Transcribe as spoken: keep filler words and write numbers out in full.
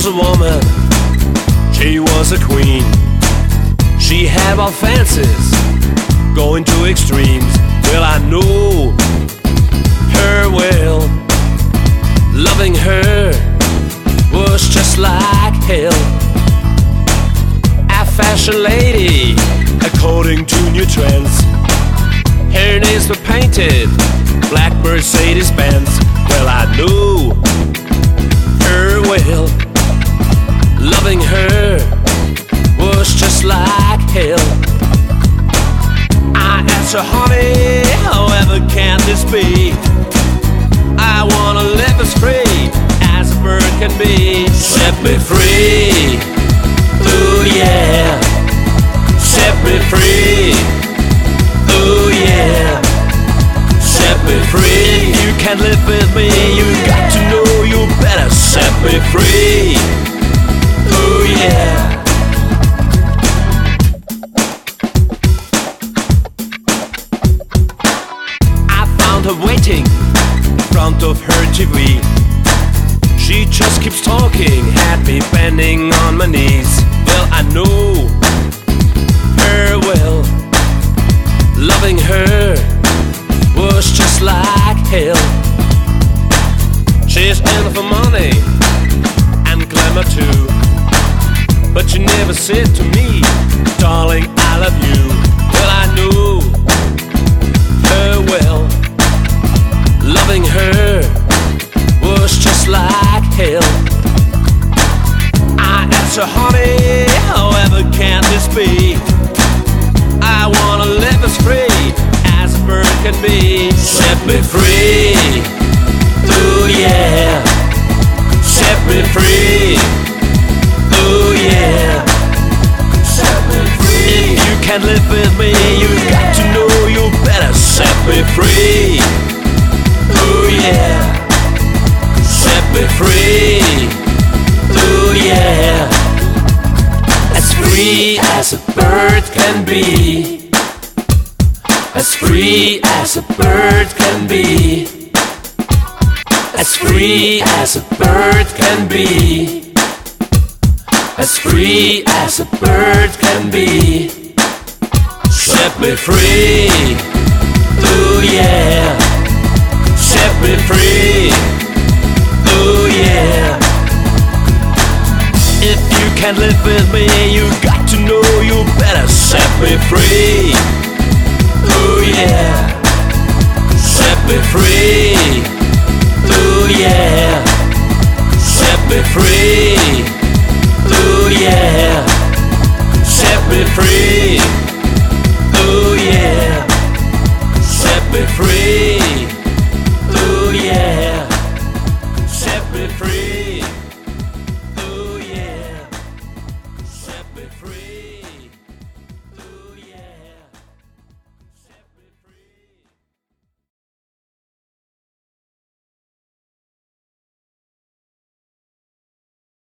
was a woman, she was a queen. She had all fancies, going to extremes. Well, I know her well. Loving her was just like hell. A fashion lady, according to new trends. Her nails were painted black Mercedes-Benz. Well, I knew her well. Loving her was just like hell. I asked her, honey, however can this be? I wanna live as free as a bird can be. Set me free, ooh yeah. Set me free, ooh yeah. Set me free. If you can't live with me, you got to know you better set me free, ooh yeah. Her waiting in front of her T V. She just keeps talking, had me bending on my knees. Well, I know her well. Loving her was just like hell. She's in for money and glamour too, but she never said to me, darling, I love you. Well, I knew her well. Loving her was just like hell. I asked her, honey, however can this be? I wanna live as free as a bird can be. Set me free, ooh yeah. Set me free, ooh yeah. Set me free. If you can't live with me, you got to know you better set me free, ooh yeah. Set me free, ooh yeah. As free as a bird can be. As free as a bird can be. As free as a bird can be. As free as a bird can be. Set me free, ooh yeah. Set me free, ooh yeah. If you can't live with me, you got to know you better set me free, ooh yeah. Set me free, ooh yeah. Set me free, ooh yeah. Set me free, ooh yeah. Set me free.